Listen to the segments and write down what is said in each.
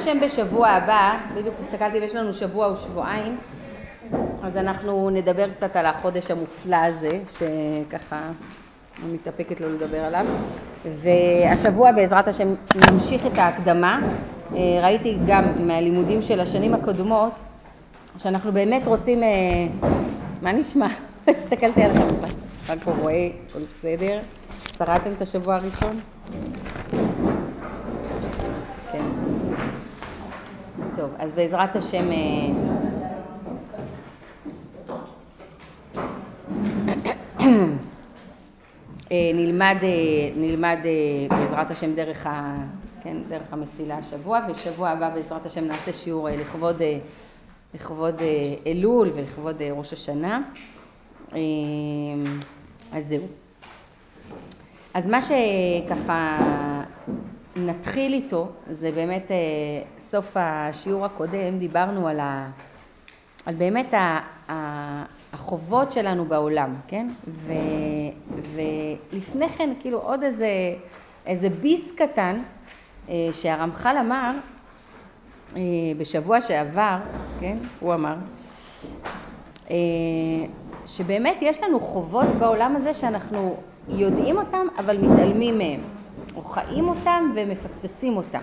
השם בשבוע הבא, בדיוק הסתכלתי, יש לנו שבוע או שבועיים, אז אנחנו נדבר קצת על החודש המופלא הזה, שככה אני מתאפקת לא לדבר עליו. והשבוע בעזרת השם נמשיך את ההקדמה. ראיתי גם מהלימודים של השנים הקודמות, שאנחנו באמת רוצים, מה נשמע? הסתכלתי על כמה, רק פה רואה, כל בסדר. שרדתם את השבוע הראשון? כן. טוב, אז בעזרת השם נלמד בעזרת השם דרך המסילה השבוע, ושבוע הבא בעזרת השם נעשה שיעור לכבוד אלול ולכבוד ראש השנה. אז זהו. אז מה שככה נתחיל איתו, זה באמת סוף השיעור הקודם, דיברנו על באמת החובות שלנו בעולם, כן? ולפני כן כאילו עוד איזה ביס קטן שהרמח"ל אמר בשבוע שעבר, כן? הוא אמר שבאמת יש לנו חובות בעולם הזה שאנחנו יודעים אותם אבל מתעלמים מהם, או חיים אותם ומפספסים אותם.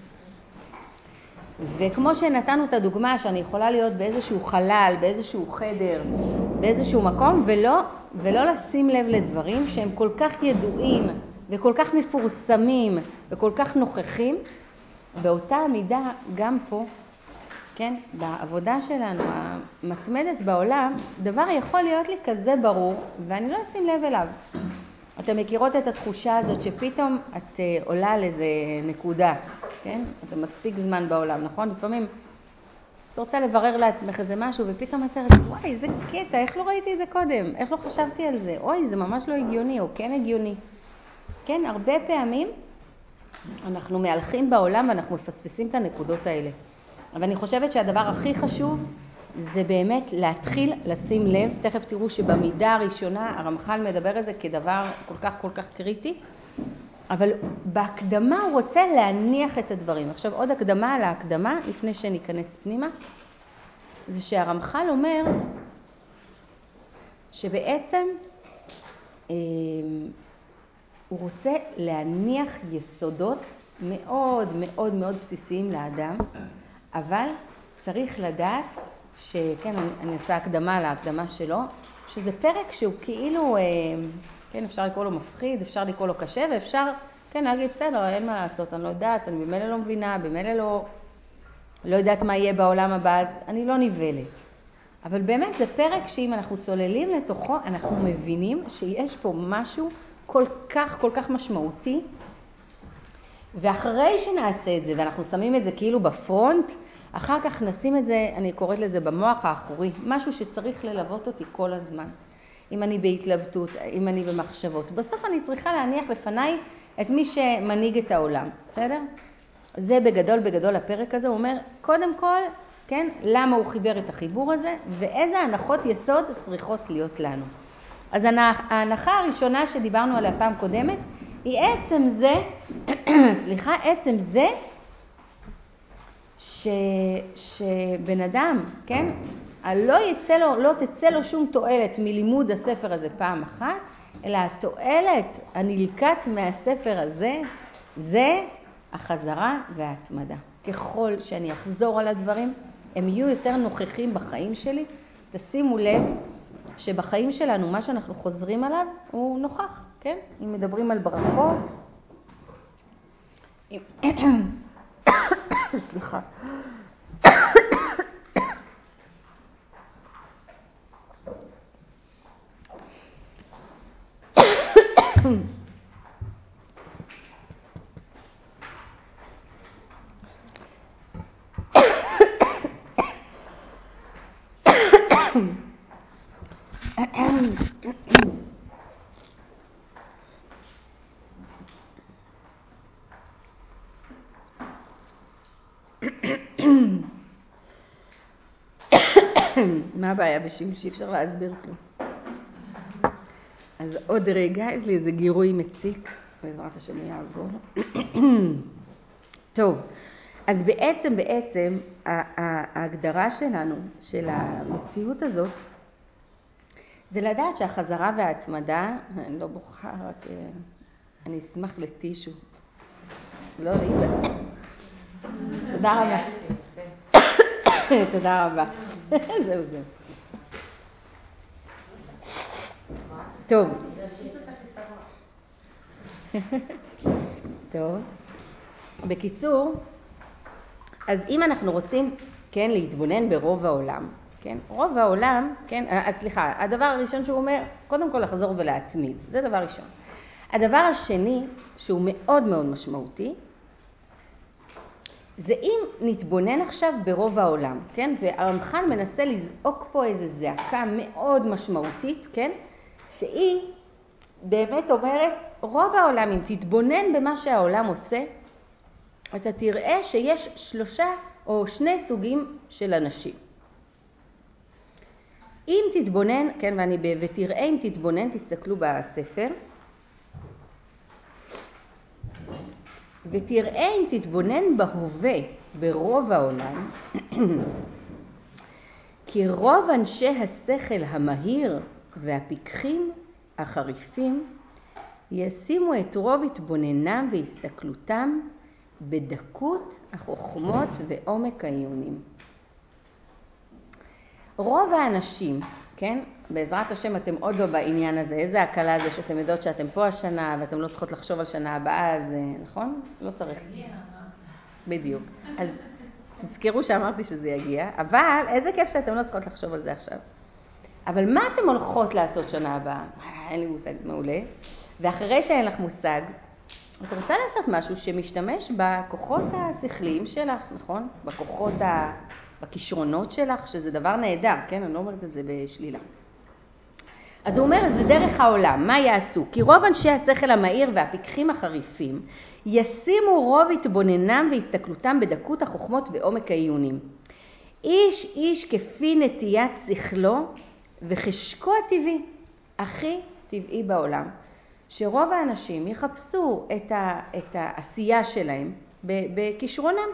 וכמו שנתנו את הדוגמה שאני יכולה להיות באיזשהו חלל, באיזשהו חדר, באיזשהו מקום, ולא לשים לב לדברים שהם כל כך ידועים וכל כך מפורסמים וכל כך נוכחים, באותה המידה גם פה, כן, בעבודה שלנו המתמדת בעולם, דבר יכול להיות לי כזה ברור ואני לא אשים לב אליו. אתם מכירות את התחושה הזאת שפתאום את עולה על איזה נקודה, כן? אתה מספיק זמן בעולם, נכון? לפעמים את רוצה לברר לעצמך איזה משהו ופתאום את אומרת, וואי, זה קטע, איך לא ראיתי את זה קודם? איך לא חשבתי על זה? אוי, זה ממש לא הגיוני או כן הגיוני. כן, הרבה פעמים אנחנו מהלכים בעולם ואנחנו מפספסים את הנקודות האלה. אבל אני חושבת שהדבר הכי חשוב זה באמת להתחיל לשים לב. תכף תראו שבמידה הראשונה הרמח"ל מדבר על זה כדבר כל כך קריטי, אבל בהקדמה הוא רוצה להניח את הדברים. עכשיו עוד הקדמה על ההקדמה לפני שניכנס פנימה, זה שהרמח"ל אומר שבעצם הוא רוצה להניח יסודות מאוד מאוד מאוד בסיסיים לאדם, אבל צריך לדעת שכן, אני עושה הקדמה להקדמה שלו, שזה פרק שהוא כאילו, כן, אפשר לקרוא לו מפחיד, אפשר לקרוא לו קשה, ואפשר, כן, להגיד, בסדר, אין מה לעשות, אני לא יודעת, אני במילא לא מבינה, במילא לא יודעת מה יהיה בעולם הבא, אז אני לא נבלת. אבל באמת זה פרק שאם אנחנו צוללים לתוכו, אנחנו מבינים שיש פה משהו כל כך משמעותי, ואחרי שנעשה את זה, ואנחנו שמים את זה כאילו בפרונט, אחר כך נשים את זה, אני קוראת לזה במוח האחורי, משהו שצריך ללוות אותי כל הזמן. אם אני בהתלבטות, אם אני במחשבות. בסוף אני צריכה להניח לפניי את מי שמנהיג את העולם, בסדר? זה בגדול הפרק הזה, הוא אומר, קודם כל, כן, למה הוא חיבר את החיבור הזה, ואיזה הנחות יסוד צריכות להיות לנו. אז ההנחה הראשונה שדיברנו עליה פעם קודמת, היא עצם זה, שבן אדם, כן, לא תצא לו שום תועלת מלימוד הספר הזה פעם אחת, אלא התועלת הנלקט מהספר הזה, זה החזרה וההתמדה. ככל שאני אחזור על הדברים, הם יהיו יותר נוכחים בחיים שלי. תשימו לב שבחיים שלנו, מה שאנחנו חוזרים עליו, הוא נוכח, כן? אם מדברים על ברכות, סליחה. מה הבעיה בשביל שאפשר להסביר כלום? אז עוד רגע, יש לי איזה גירוי מציק, בעזרת השם יעבור. טוב, אז בעצם ההגדרה שלנו, של המציאות הזאת, זה לדעת שהחזרה וההתמדה, אני לא בוכה, רק אני אשמח לטישו. לא להיבט. תודה רבה. תודה רבה. זהו. טוב. טוב. בקיצור, אז אם אנחנו רוצים, כן, להתבונן ברוב העולם, כן? רוב העולם, כן, סליחה, הדבר הראשון שהוא אומר, קודם כל לחזור ולהתמיד. זה דבר ראשון. הדבר השני, שהוא מאוד מאוד משמעותי, זה אם נתבונן עכשיו ברוב העולם, כן? והרמח"ל מנסה לזעוק פה איזו זעקה מאוד משמעותית, כן? שהיא באמת אומרת, רוב העולם, אם תתבונן במה שהעולם עושה, אתה תראה שיש 3 או 2 סוגים של אנשים. אם תתבונן, כן, ותראה אם תתבונן, תסתכלו בספר, ותראה אם תתבונן בהווה ברוב העולם, כי רוב אנשי השכל המהיר והפיקחים החריפים ישימו את רוב התבוננם והסתכלותם בדקות החוכמות ועומק העיונים. רוב האנשים, כן, בעזרת השם אתם עוד לא בעניין הזה, איזה הקלה זה שאתם יודעות שאתם פה השנה ואתם לא צריכות לחשוב על שנה הבאה, אז נכון? לא צריך. בדיוק. אז תזכרו שאמרתי שזה יגיע, אבל איזה כיף שאתם לא צריכות לחשוב על זה עכשיו. אבל מה אתם הולכות לעשות שנה הבאה? אין לי מושג, מעולה. ואחרי שאין לך מושג, את רוצה לעשות משהו שמשתמש בכוחות השכליים שלך, נכון? בכישרונות שלך, שזה דבר נהדר, כן? אני לא אומרת את זה בשלילה. אז הוא אומר, זה דרך העולם, מה יעשו? כי רוב אנשי השכל המהיר והפיקחים החריפים ישימו רוב התבוננם והסתכלותם בדקות החוכמות ועומק העיונים. איש איש כפי נטיית שכלו וחשקו הטבעי, הכי טבעי בעולם. שרוב האנשים יחפשו את העשייה שלהם בכישרונם.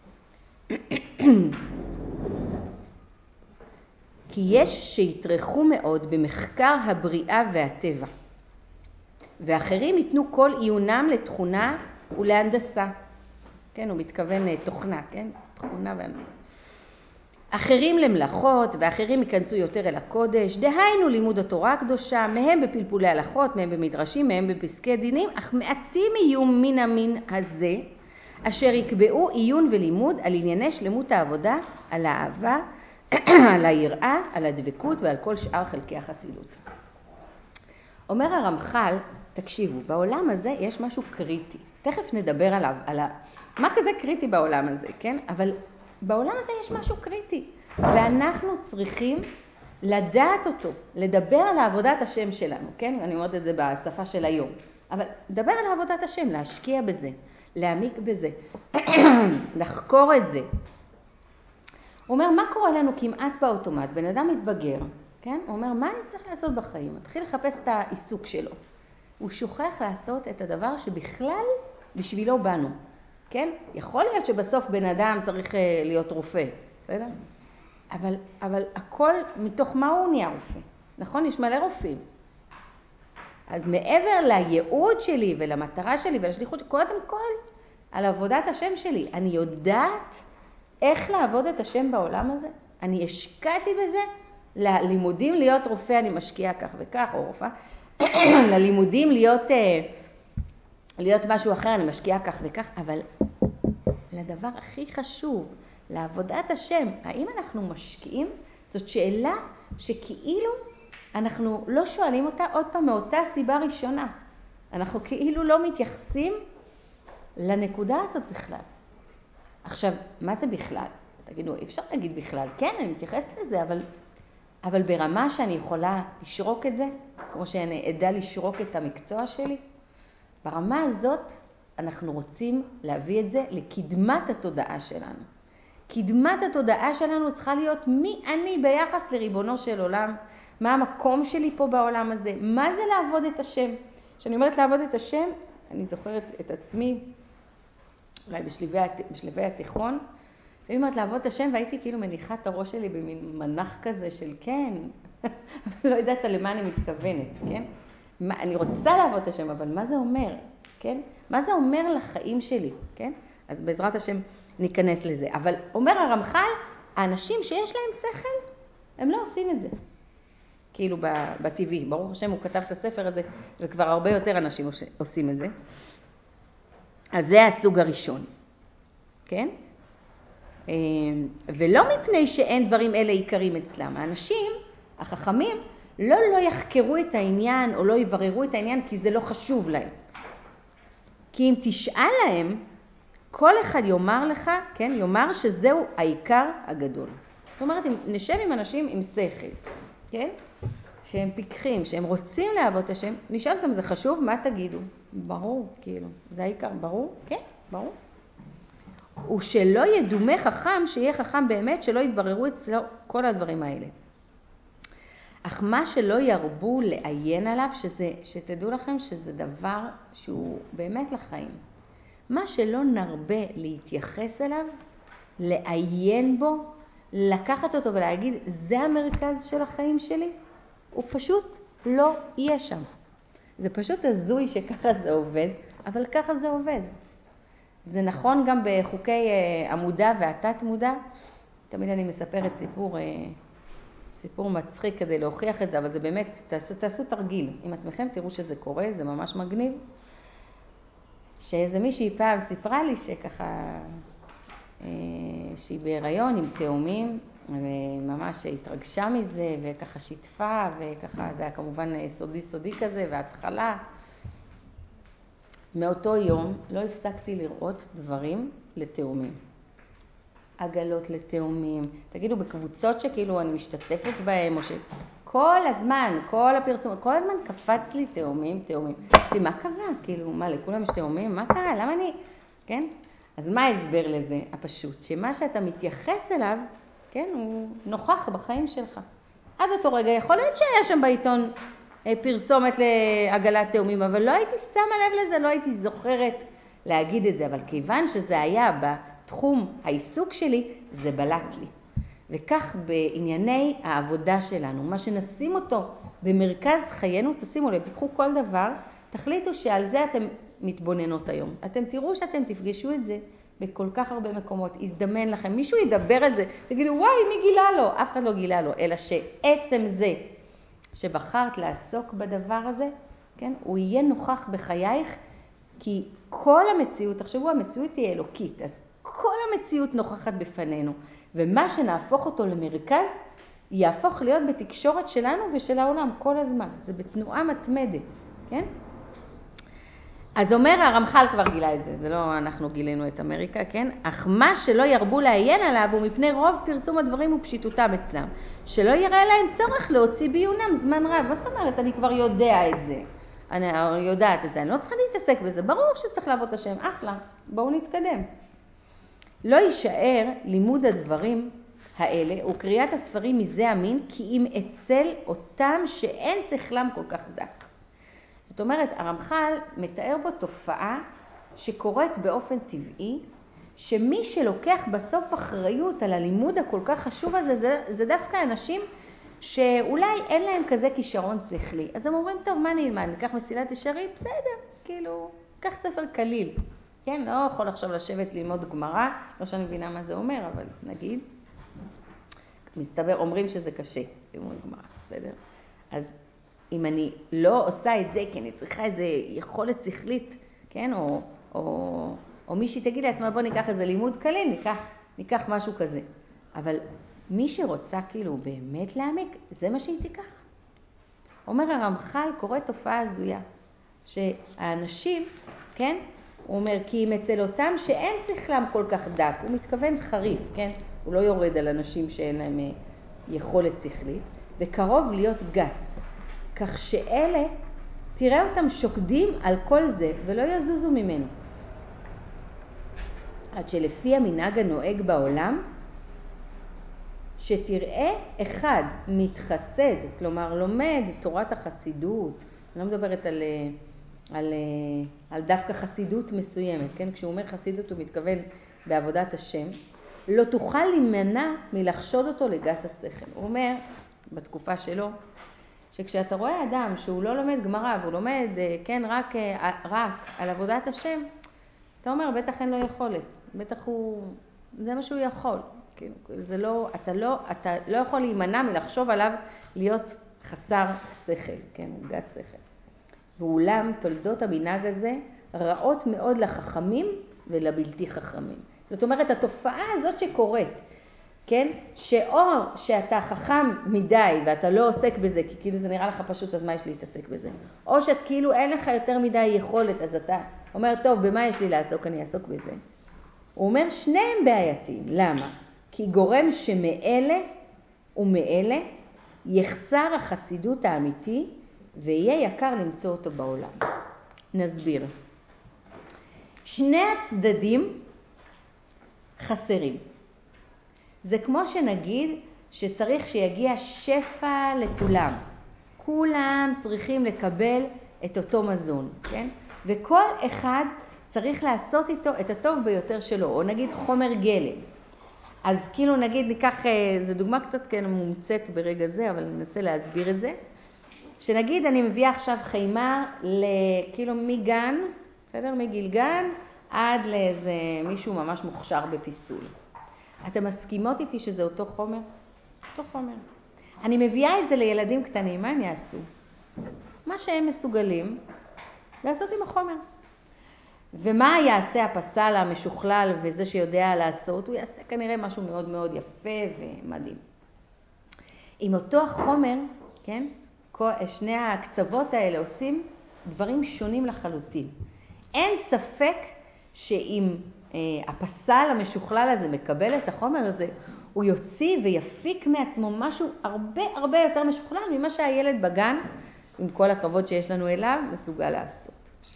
כי יש שיתרחו מאוד במחקר הבריאה והטבע, ואחרים ייתנו כל עיונם לתכונה ולהנדסה. כן, הוא מתכוון תוכנה, כן? תכונה והנדסה. אחרים למלאכות, ואחרים ייכנסו יותר אל הקודש, דהיינו לימוד התורה הקדושה, מהם בפלפולי הלכות, מהם במדרשים, מהם בפסקי דינים, אך מעטים יהיו מן המין הזה, אשר יקבעו עיון ולימוד על ענייני שלמות העבודה, על האהבה, על היראה, על הדבקות ועל כל שאר חלקי החסידות. אומר הרמח"ל, תקשיבו, בעולם הזה יש משהו קריטי. תכף נדבר עליו, מה כזה קריטי בעולם הזה, כן? אבל בעולם הזה יש משהו קריטי, ואנחנו צריכים לדעת אותו, לדבר על עבודת השם שלנו, כן? אני אומרת את זה בשפה של היום. אבל לדבר על עבודת השם, להשקיע בזה, להעמיק בזה, לחקור את זה. הוא אומר, מה קורה לנו כמעט באוטומט? בן אדם מתבגר, כן? הוא אומר, מה אני צריך לעשות בחיים? מתחיל לחפש את העיסוק שלו. הוא שוכח לעשות את הדבר שבכלל בשבילו באנו, כן? יכול להיות שבסוף בן אדם צריך להיות רופא, בסדר? אבל הכל מתוך מה הוא נהיה רופא, נכון? יש מלא רופאים. אז מעבר לייעוד שלי ולמטרה שלי ולשליחות, קודם כל על עבודת השם שלי, אני יודעת איך לעבוד את השם בעולם הזה. אני השקעתי בזה, ללימודים להיות רופא אני משקיעה כך וכך, או רופאה, ללימודים להיות משהו אחר אני משקיעה כך וכך, אבל לדבר הכי חשוב, לעבודת השם, האם אנחנו משקיעים? זאת שאלה שכאילו אנחנו לא שואלים אותה עוד פעם מאותה סיבה ראשונה. אנחנו כאילו לא מתייחסים לנקודה הזאת בכלל. עכשיו, מה זה בכלל? תגידו, אפשר להגיד בכלל, כן, אני מתייחסת לזה, אבל ברמה שאני יכולה לשרוק את זה, כמו שאני עדה לשרוק את המקצוע שלי, ברמה הזאת אנחנו רוצים להביא את זה לקדמת התודעה שלנו. קדמת התודעה שלנו צריכה להיות מי אני ביחס לריבונו של עולם, מה המקום שלי פה בעולם הזה, מה זה לעבוד את השם. כשאני אומרת לעבוד את השם, אני זוכרת את עצמי אולי בשלבי התיכון, שאני אומרת לעבוד את השם, והייתי כאילו מניחה את הראש שלי במין מנח כזה של כן, אבל לא יודעת למה אני מתכוונת, כן? אני רוצה לעבוד את השם, אבל מה זה אומר, כן? מה זה אומר לחיים שלי, כן? אז בעזרת השם ניכנס לזה. אבל אומר הרמח"ל, האנשים שיש להם שכל, הם לא עושים את זה. כאילו בטבעי, ברוך השם הוא כתב את הספר הזה, וכבר הרבה יותר אנשים עושים את זה. אז זה הסוג הראשון, כן? ולא מפני שאין דברים אלה עיקרים אצלם. האנשים, החכמים, לא יחקרו את העניין או לא יבררו את העניין כי זה לא חשוב להם. כי אם תשאל להם, כל אחד יאמר לך, כן, יאמר שזהו העיקר הגדול. זאת אומרת, אם נשב עם אנשים עם שכל, כן? שהם פיקחים, שהם רוצים לעבוד את השם, נשאל אותם, זה חשוב? מה תגידו? ברור, כאילו, זה העיקר, ברור? כן, ברור. ושלא ידומה חכם, שיהיה חכם באמת, שלא יתבררו אצלו כל הדברים האלה. אך מה שלא ירבו לעיין עליו, שתדעו לכם שזה דבר שהוא באמת לחיים. מה שלא נרבה להתייחס אליו, לעיין בו, לקחת אותו ולהגיד, זה המרכז של החיים שלי, הוא פשוט לא יהיה שם. זה פשוט הזוי שככה זה עובד, אבל ככה זה עובד. זה נכון גם בחוקי המודע והתת מודע. תמיד אני מספרת סיפור מצחיק כדי להוכיח את זה, אבל זה באמת, תעשו תרגיל. עם עצמכם תראו שזה קורה, זה ממש מגניב. שאיזה מישהי פעם סיפרה לי שככה, שהיא בהיריון עם תאומים, וממש התרגשה מזה, וככה שיתפה, וככה זה היה כמובן סודי כזה, וההתחלה. מאותו יום לא הפסקתי לראות דברים לתאומים. עגלות לתאומים. תגידו, בקבוצות שכאילו אני משתתפת בהם, או שכל הזמן, כל הפרסום, כל הזמן קפץ לי תאומים. מה קרה? כאילו, מה, לכולם יש תאומים? מה קרה? למה אני? כן? אז מה ההסבר לזה? הפשוט, שמה שאתה מתייחס אליו, כן, הוא נוכח בחיים שלך. עד אותו רגע, יכול להיות שהיה שם בעיתון פרסומת לעגלת תאומים, אבל לא הייתי שמה לב לזה, לא הייתי זוכרת להגיד את זה, אבל כיוון שזה היה בתחום העיסוק שלי, זה בלט לי. וכך בענייני העבודה שלנו, מה שנשים אותו במרכז חיינו, תשימו לב, תיקחו כל דבר, תחליטו שעל זה אתם מתבוננות היום. אתם תראו שאתם תפגשו את זה בכל כך הרבה מקומות, יזדמן לכם, מישהו ידבר על זה, תגידו, וואי, מי גילה לו? אף אחד לא גילה לו, אלא שעצם זה שבחרת לעסוק בדבר הזה, כן, הוא יהיה נוכח בחייך, כי כל המציאות, תחשבו, המציאות היא אלוקית, אז כל המציאות נוכחת בפנינו, ומה שנהפוך אותו למרכז, יהפוך להיות בתקשורת שלנו ושל העולם כל הזמן, זה בתנועה מתמדת, כן? אז אומר הרמח"ל כבר גילה את זה, זה לא אנחנו גילינו את אמריקה, כן? אך מה שלא ירבו לעיין עליו הוא מפני רוב פרסום הדברים ופשיטותם אצלם, שלא יראה להם צורך להוציא ביונם זמן רב. מה זאת אומרת? אני כבר יודע את זה, אני יודעת את זה, אני לא צריכה להתעסק בזה, ברור שצריך לעבוד את השם, אחלה, בואו נתקדם. לא יישאר לימוד הדברים האלה וקריאת הספרים מזה המין, כי אם אצל אותם שאין שכלם כל כך דק. זאת אומרת, הרמח"ל מתאר בו תופעה שקורית באופן טבעי, שמי שלוקח בסוף אחריות על הלימוד הכל כך חשוב הזה, זה דווקא אנשים שאולי אין להם כזה כישרון שכלי. אז הם אומרים, טוב, מה נלמד? ניקח מסילת ישרים? בסדר, כאילו, קח ספר קליל. כן, לא יכול עכשיו לשבת ללמוד גמרא, לא שאני מבינה מה זה אומר, אבל נגיד, מסתבר, אומרים שזה קשה, ללמוד גמרא, בסדר? אז אם אני לא עושה את זה, כי אני צריכה איזו יכולת שכלית, כן? או מישהי תגיד לעצמה, בוא ניקח איזה לימוד קליל, ניקח משהו כזה. אבל מי שרוצה כאילו באמת להעמיק, זה מה שהיא תיקח. אומר הרמח"ל, קורא תופעה הזויה, שהאנשים, כן? הוא אומר, כי אם אצל אותם שאין שכלם כל כך דק, הוא מתכוון חריף, כן? הוא לא יורד על אנשים שאין להם יכולת שכלית, וקרוב להיות גס. כך שאלה, תראה אותם שוקדים על כל זה ולא יזוזו ממנו. עד שלפי המנהג הנוהג בעולם, שתראה אחד מתחסד, כלומר לומד תורת החסידות, אני לא מדברת על על דווקא חסידות מסוימת, כן? כשהוא אומר חסידות הוא מתכוון בעבודת השם, לא תוכל להימנע מלחשוד אותו לגס השכל. הוא אומר בתקופה שלו, שכשאתה רואה אדם שהוא לא לומד גמרא, והוא לומד, כן, רק על עבודת השם, אתה אומר, בטח אין לו יכולת, בטח זה מה שהוא יכול. כן? אתה לא יכול להימנע מלחשוב עליו להיות חסר שכל, כן, גס שכל. ואולם תולדות המנהג הזה רעות מאוד לחכמים ולבלתי חכמים. זאת אומרת, התופעה הזאת שקורית, כן? שאו שאתה חכם מדי ואתה לא עוסק בזה, כי כאילו זה נראה לך פשוט, אז מה יש לי להתעסק בזה? או שאת כאילו אין לך יותר מדי יכולת, אז אתה אומר, טוב, במה יש לי לעסוק? אני אעסוק בזה. הוא אומר, שניהם בעייתיים. למה? כי גורם שמאלה ומאלה יחסר החסידות האמיתי, ויהיה יקר למצוא אותו בעולם. נסביר. שני הצדדים חסרים. זה כמו שנגיד שצריך שיגיע שפע לכולם. כולם צריכים לקבל את אותו מזון, כן? וכל אחד צריך לעשות איתו את הטוב ביותר שלו, או נגיד חומר גלם. אז כאילו נגיד ניקח, זו דוגמה קצת כן מומצאת ברגע זה, אבל ננסה להסביר את זה. שנגיד אני מביאה עכשיו חיימר כאילו מגן, בסדר? מגיל גן עד לאיזה מישהו ממש מוכשר בפיסול. אתם מסכימות איתי שזה אותו חומר? אותו חומר. אני מביאה את זה לילדים קטנים, מה הם יעשו? מה שהם מסוגלים לעשות עם החומר. ומה יעשה הפסל המשוכלל וזה שיודע לעשות? הוא יעשה כנראה משהו מאוד מאוד יפה ומדהים. עם אותו החומר, כן? שני הקצוות האלה עושים דברים שונים לחלוטין. אין ספק שאם הפסל המשוכלל הזה מקבל את החומר הזה, הוא יוציא ויפיק מעצמו משהו הרבה הרבה יותר משוכלל ממה שהילד בגן, עם כל הכבוד שיש לנו אליו, מסוגל לעשות.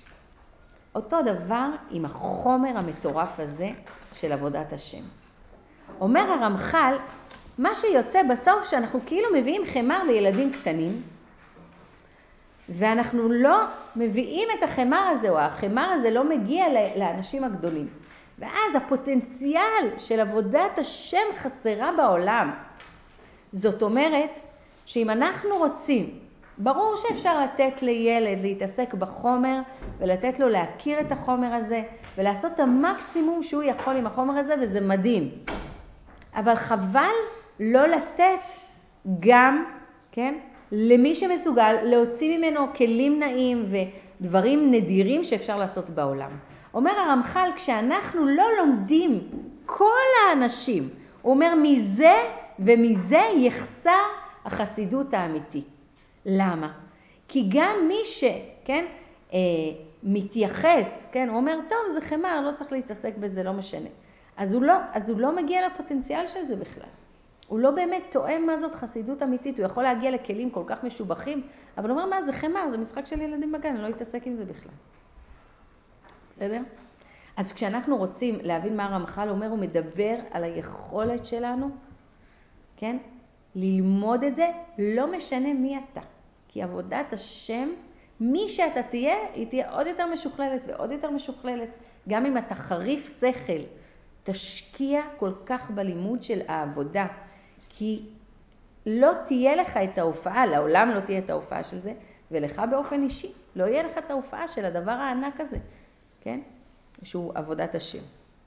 אותו דבר עם החומר המטורף הזה של עבודת השם. אומר הרמח"ל, מה שיוצא בסוף שאנחנו כאילו מביאים חמר לילדים קטנים, ואנחנו לא מביאים את החמר הזה, או החמר הזה לא מגיע לאנשים הגדולים. ואז הפוטנציאל של עבודת השם חסרה בעולם. זאת אומרת, שאם אנחנו רוצים, ברור שאפשר לתת לילד להתעסק בחומר, ולתת לו להכיר את החומר הזה, ולעשות את המקסימום שהוא יכול עם החומר הזה, וזה מדהים. אבל חבל לא לתת גם, כן, למי שמסוגל להוציא ממנו כלים נעים ודברים נדירים שאפשר לעשות בעולם. אומר הרמח"ל, כשאנחנו לא לומדים כל האנשים, הוא אומר מזה ומזה יחסר החסידות האמיתי. למה? כי גם מי שכן, מתייחס, כן, הוא אומר, טוב, זה חמר, לא צריך להתעסק בזה, לא משנה. אז הוא לא מגיע לפוטנציאל של זה בכלל. הוא לא באמת תואם מה זאת חסידות אמיתית, הוא יכול להגיע לכלים כל כך משובחים, אבל הוא אומר, מה זה חמר, זה משחק של ילדים בגן, אני לא אתעסק עם זה בכלל. בסדר? אז כשאנחנו רוצים להבין מה הרמח"ל אומר, הוא מדבר על היכולת שלנו, כן? ללמוד את זה, לא משנה מי אתה. כי עבודת השם, מי שאתה תהיה, היא תהיה עוד יותר משוכללת ועוד יותר משוכללת. גם אם אתה חריף שכל, תשקיע כל כך בלימוד של העבודה. כי לא תהיה לך את ההופעה, לעולם לא תהיה את ההופעה של זה, ולך באופן אישי, לא יהיה לך את ההופעה של הדבר הענק הזה, כן? שהוא עבודת השם.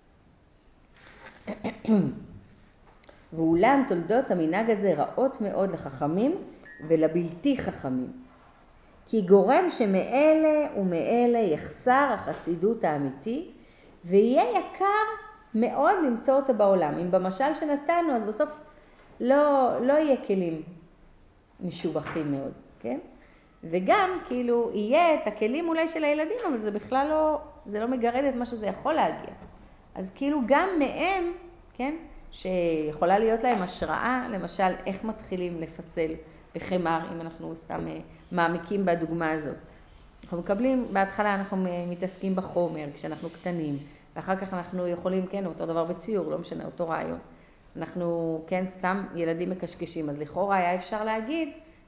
ואולם תולדות המנהג הזה רעות מאוד לחכמים ולבלתי חכמים. כי גורם שמאלה ומאלה יחסר החסידות האמיתי, ויהיה יקר מאוד למצוא אותו בעולם. אם במשל שנתנו, אז בסוף לא יהיה כלים משובחים מאוד, כן? וגם כאילו יהיה את הכלים אולי של הילדים, אבל זה בכלל לא מגרד את מה שזה יכול להגיע. אז כאילו גם מהם, כן? שיכולה להיות להם השראה, למשל איך מתחילים לפסל בחמר, אם אנחנו סתם מעמיקים בדוגמה הזאת. אנחנו מקבלים, בהתחלה אנחנו מתעסקים בחומר כשאנחנו קטנים, ואחר כך אנחנו יכולים, כן, אותו דבר בציור, לא משנה, אותו רעיון. אנחנו, כן, סתם ילדים מקשקשים, אז לכאורה היה אפשר להגיד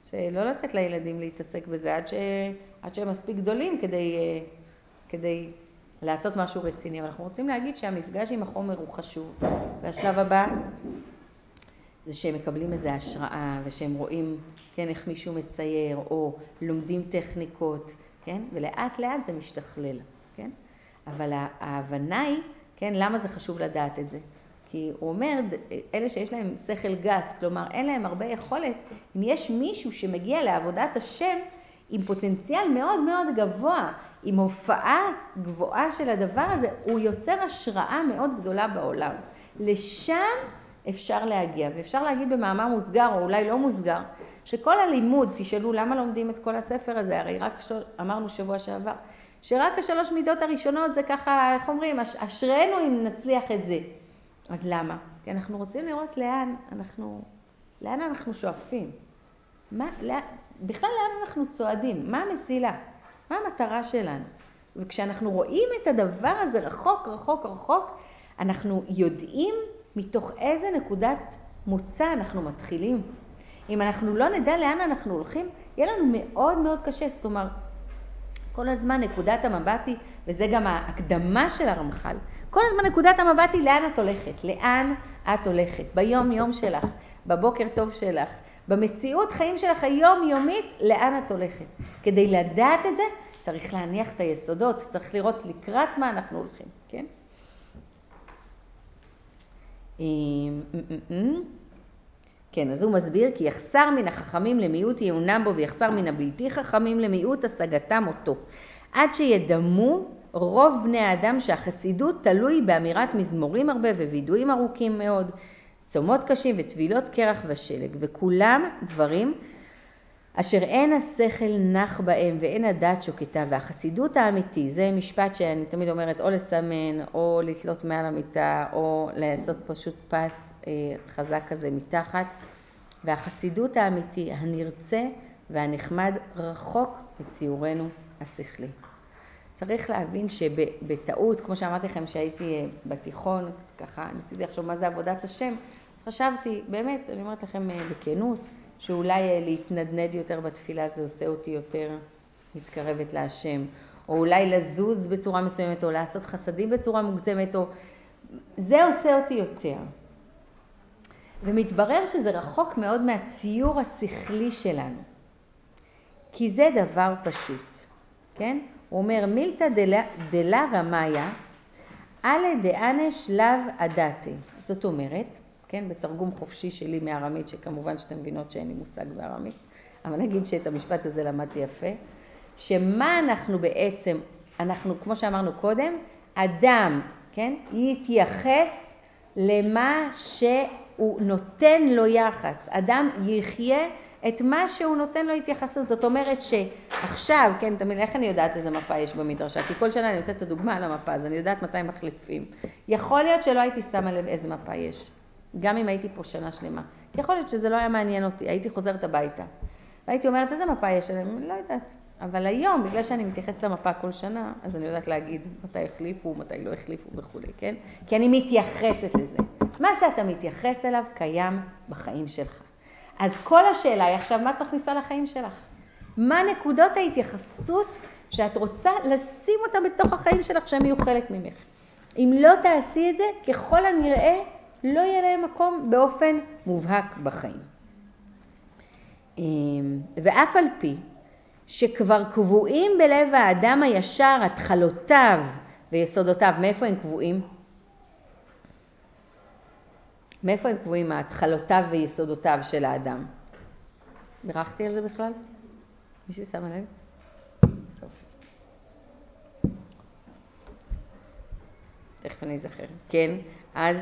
שלא לתת לילדים להתעסק בזה עד שהם מספיק גדולים כדי לעשות משהו רציני. אבל אנחנו רוצים להגיד שהמפגש עם החומר הוא חשוב. והשלב הבא זה שהם מקבלים איזו השראה, ושהם רואים, כן, איך מישהו מצייר, או לומדים טכניקות, כן? ולאט לאט זה משתכלל, כן? אבל ההבנה היא, כן, למה זה חשוב לדעת את זה? כי הוא אומר, אלה שיש להם שכל גס, כלומר, אין להם הרבה יכולת, אם יש מישהו שמגיע לעבודת השם עם פוטנציאל מאוד מאוד גבוה, עם הופעה גבוהה של הדבר הזה, הוא יוצר השראה מאוד גדולה בעולם. לשם אפשר להגיע, ואפשר להגיד במאמר מוסגר, או אולי לא מוסגר, שכל הלימוד, תשאלו למה לומדים את כל הספר הזה, הרי רק אמרנו שבוע שעבר, שרק 3 מידות הראשונות זה ככה, איך אומרים, אשרנו אם נצליח את זה. אז למה? כי אנחנו רוצים לראות לאן אנחנו שואפים. בכלל לאן אנחנו צועדים? מה המסילה? מה המטרה שלנו? וכשאנחנו רואים את הדבר הזה רחוק, רחוק, רחוק, אנחנו יודעים מתוך איזה נקודת מוצא אנחנו מתחילים. אם אנחנו לא נדע לאן אנחנו הולכים, יהיה לנו מאוד מאוד קשה. כלומר, כל הזמן נקודת המבט היא, וזה גם ההקדמה של הרמח"ל, כל הזמן נקודת המבט היא לאן את הולכת, לאן את הולכת, ביום יום שלך, בבוקר טוב שלך, במציאות חיים שלך היום יומית, לאן את הולכת. כדי לדעת את זה, צריך להניח את היסודות, צריך לראות לקראת מה אנחנו הולכים, כן? כן, אז הוא מסביר, כי יחסר מן החכמים למיעוט יעונם בו, ויחסר מן הבלתי חכמים למיעוט השגתם אותו. עד שידמו רוב בני האדם שהחסידות תלוי באמירת מזמורים הרבה ווידויים ארוכים מאוד, צומות קשים וטבילות קרח ושלג, וכולם דברים אשר אין השכל נח בהם ואין הדעת שוקטה, והחסידות האמיתי, זה משפט שאני תמיד אומרת, או לסמן, או לתלות מעל המיטה, או לעשות פשוט פס חזק כזה מתחת, והחסידות האמיתי, הנרצה והנחמד, רחוק מציורנו השכלי. צריך להבין שבטעות, כמו שאמרתי לכם שהייתי בתיכון, ככה ניסיתי לחשוב מה זה עבודת השם, אז חשבתי, באמת, אני אומרת לכם בכנות, שאולי להתנדנד יותר בתפילה זה עושה אותי יותר מתקרבת להשם, או אולי לזוז בצורה מסוימת, או לעשות חסדים בצורה מוגזמת, או זה עושה אותי יותר. ומתברר שזה רחוק מאוד מהציור השכלי שלנו, כי זה דבר פשוט, כן? הוא אומר, מילתא דלה רמיה, אלה דאנש לאו עדתי. זאת אומרת, כן, בתרגום חופשי שלי מארמית, שכמובן שאתם מבינות שאין לי מושג בארמית, אבל נגיד שאת המשפט הזה למדתי יפה, שמה אנחנו בעצם, אנחנו, כמו שאמרנו קודם, אדם, כן, יתייחס למה שהוא נותן לו יחס. אדם יחיה את מה שהוא נותן לו התייחסות. זאת אומרת שעכשיו, כן, תמיד, איך אני יודעת איזה מפה יש במדרשה? כי כל שנה אני נותנת את הדוגמה על המפה, אז אני יודעת מתי מחליפים. יכול להיות שלא הייתי שמה לב איזה מפה יש, גם אם הייתי פה שנה שלמה. כי יכול להיות שזה לא היה מעניין אותי, הייתי חוזרת הביתה. והייתי אומרת, איזה מפה יש? אני לא יודעת. אבל היום, בגלל שאני מתייחסת למפה כל שנה, אז אני יודעת להגיד מתי החליפו, מתי לא החליפו וכו', כן? כי אני מתייחסת לזה. מה שאתה מתייחס אליו קיים בחיים שלך. אז כל השאלה היא עכשיו, מה את מכניסה לחיים שלך? מה נקודות ההתייחסות שאת רוצה לשים אותה בתוך החיים שלך שהם יהיו חלק ממך? אם לא תעשי את זה, ככל הנראה לא יהיה להם מקום באופן מובהק בחיים. ואף על פי שכבר קבועים בלב האדם הישר התחלותיו ויסודותיו, מאיפה הם קבועים? מאיפה הם קבועים ההתחלותיו ויסודותיו של האדם? בירכתי על זה בכלל? מישהו שמה לב? טוב. תכף אני אזכר. כן, אז?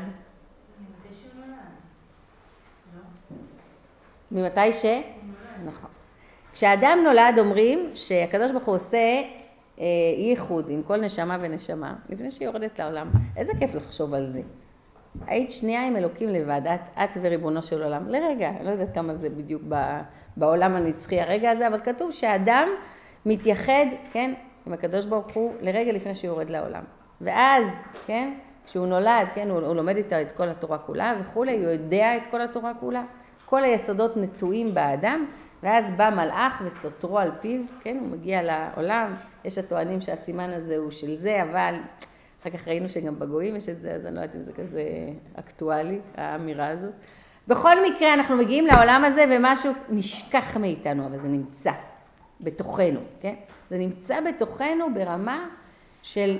ממתי ש? נכון. כשאדם נולד אומרים שהקדוש ברוך הוא עושה ייחוד עם כל נשמה ונשמה לפני שהיא יורדת לעולם. איזה כיף לחשוב על זה. היית שנייה עם אלוקים לבד, את וריבונו של עולם. לרגע, לא יודעת כמה זה בדיוק בעולם הנצחי הרגע הזה, אבל כתוב שהאדם מתייחד, כן, עם הקדוש ברוך הוא לרגע לפני שהוא יורד לעולם. ואז, כן, כשהוא נולד, כן, הוא לומד איתה את כל התורה כולה וכו', הוא יודע את כל התורה כולה. כל היסודות נטועים באדם, ואז בא מלאך וסותרו על פיו, כן, הוא מגיע לעולם, יש הטוענים שהסימן הזה הוא של זה, אבל אחר כך ראינו שגם בגויים יש את זה, אז אני לא יודעת אם זה כזה אקטואלי, האמירה הזאת. בכל מקרה אנחנו מגיעים לעולם הזה ומשהו נשכח מאיתנו, אבל זה נמצא בתוכנו, כן? זה נמצא בתוכנו ברמה של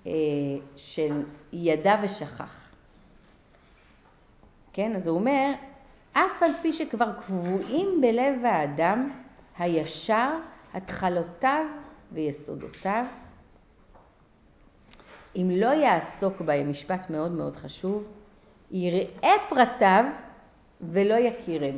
ידע ושכח. כן, אז הוא אומר, אף על פי שכבר קבועים בלב האדם הישר, התחלותיו ויסודותיו, אם לא יעסוק בהם, משפט מאוד מאוד חשוב, יראה פרטיו ולא יכירם.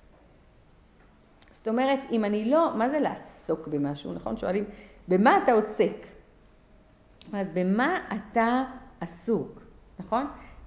זאת אומרת, אם אני לא, מה זה לעסוק במשהו? נכון? שואלים, במה אתה עוסק? זאת אומרת, במה אתה עסוק? נכון?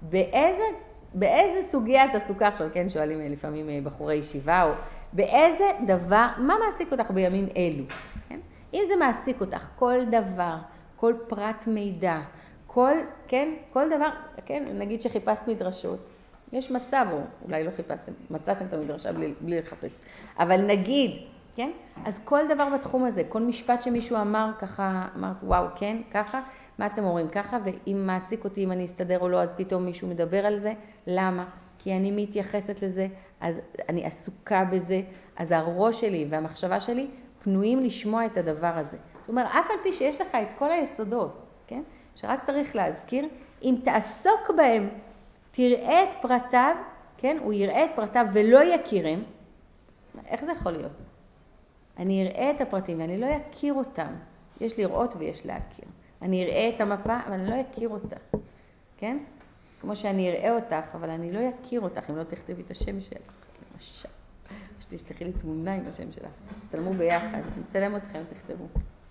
באיזה סוגיה את עסוקה עכשיו? כן, שואלים לפעמים בחורי ישיבה, או באיזה דבר, מה מעסיק אותך בימים אלו? כן? אם זה מעסיק אותך, כל דבר, כל פרט מידע, כל דבר, כן, נגיד שחיפשת מדרשות, יש מצב, או אולי לא חיפשתם, מצאתם את המדרשה בלי לחפש, אבל נגיד, כן, אז כל דבר בתחום הזה, כל משפט שמישהו אמר ככה, אמרת וואו, כן, ככה, מה אתם אומרים ככה, ואם מעסיק אותי, אם אני אסתדר או לא, אז פתאום מישהו מדבר על זה, למה? כי אני מתייחסת לזה, אז אני עסוקה בזה, אז הראש שלי והמחשבה שלי פנויים לשמוע את הדבר הזה. זאת אומרת, אף על פי שיש לך את כל היסודות, כן? שרק צריך להזכיר, אם תעסוק בהם, תראה את פרטיו, כן? הוא יראה את פרטיו ולא יכירם. איך זה יכול להיות? אני אראה את הפרטים ואני לא יכיר אותם. יש לראות ויש להכיר. אני אראה את המפה, אבל אני לא יכיר אותה. כן? כמו שאני אראה אותך, אבל אני לא יכיר אותך, אם לא תכתבי את השם שלך. למשל. שתשלחי לי תמונה עם השם שלך. תצטלמו ביחד. נצלם אתכם, תכתבו.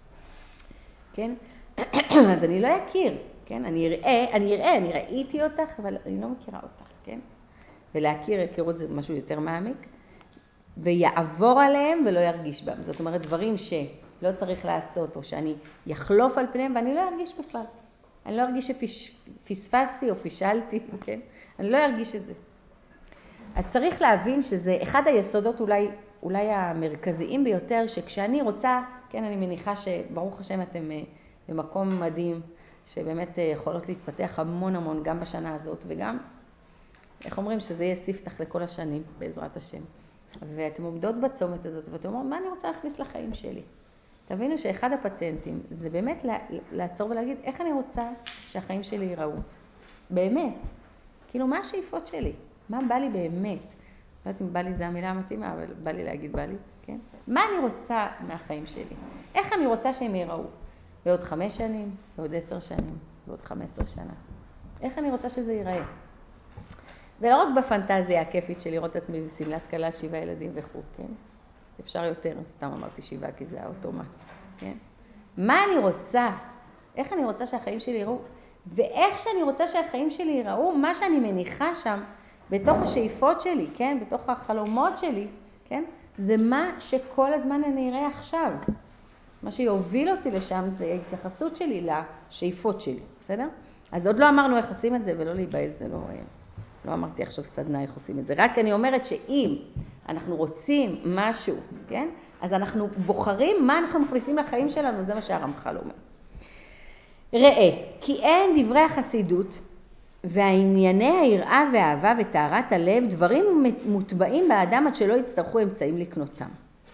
כן? אז אני לא יכיר. כן? אני ראיתי אותך, אבל אני לא מכירה אותך. כן? ולהכיר, הכירות זה משהו יותר מעמיק. ויעבור עליהם ולא ירגיש בהם. זאת אומרת, דברים שלא צריך לעשות, או שאני יחלוף על פניהם, ואני לא ארגיש בכלל. אני לא ארגיש שפספסתי או פישלתי, כן? אני לא ארגיש את זה. אז צריך להבין שזה אחד היסודות אולי המרכזיים ביותר, שכשאני רוצה, כן, אני מניחה שברוך השם אתם במקום מדהים, שבאמת יכולות להתפתח המון המון גם בשנה הזאת, וגם, איך אומרים, שזה יהיה ספתח לכל השנים, בעזרת השם. ואתם עומדות בצומת הזאת, ואתם אומרים, מה אני רוצה להכניס לחיים שלי? תבינו שאחד הפטנטים זה באמת לעצור ולהגיד, איך אני רוצה שהחיים שלי ייראו? באמת. כאילו, מה השאיפות שלי? מה בא לי באמת? לא יודעת אם בא לי זה המילה המתאימה, אבל בא לי להגיד בא לי, כן? מה אני רוצה מהחיים שלי? איך אני רוצה שהם ייראו? בעוד 5 שנים, בעוד 10 שנים, בעוד 15 שנה. איך אני רוצה שזה ייראה? ולא רק בפנטזיה הכיפית של לראות עצמי בסמלת קלה 7 ילדים וכו', כן? אפשר יותר, סתם אמרתי 7 כי זה האוטומט, כן? מה אני רוצה? איך אני רוצה שהחיים שלי ייראו? ואיך שאני רוצה שהחיים שלי ייראו, מה שאני מניחה שם, בתוך השאיפות שלי, כן? בתוך החלומות שלי, כן? זה מה שכל הזמן אני אראה עכשיו. מה שיוביל אותי לשם זה ההתייחסות שלי לשאיפות שלי, בסדר? אז עוד לא אמרנו איך עושים את זה ולא להיבהל, זה לא אמרתי עכשיו סדנה איך עושים את זה, רק אני אומרת שאם אנחנו רוצים משהו, כן? אז אנחנו בוחרים מה אנחנו מכניסים לחיים שלנו, זה מה שהרמח"ל אומר. ראה, כי אין דברי החסידות והענייני היראה והאהבה וטהרת הלב, דברים מוטבעים באדם עד שלא יצטרכו אמצעים לקנותם.